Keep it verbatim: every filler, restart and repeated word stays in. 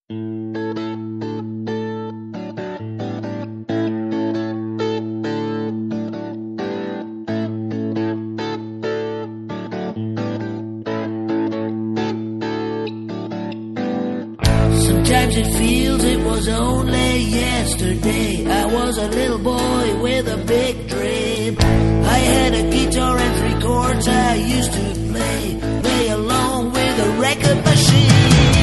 Sometimes it feels it was only yesterday. I was a little boy with a big dream. I had a guitar and three chords I used to play, play along with a record machine.